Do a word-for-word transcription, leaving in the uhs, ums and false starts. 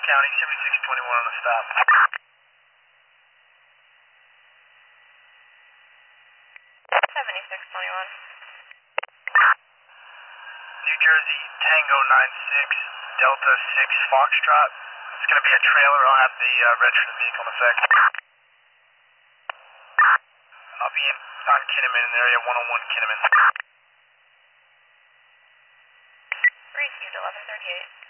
County, seventy-six twenty-one on the stop. seventy-six twenty-one. New Jersey, Tango nine six, Delta six Foxtrot. It's going to be a trailer. I'll have the uh, reg for the vehicle in a sec. I'll be in, on Kinnaman in area one oh one Kinnaman. Received eleven thirty-eight.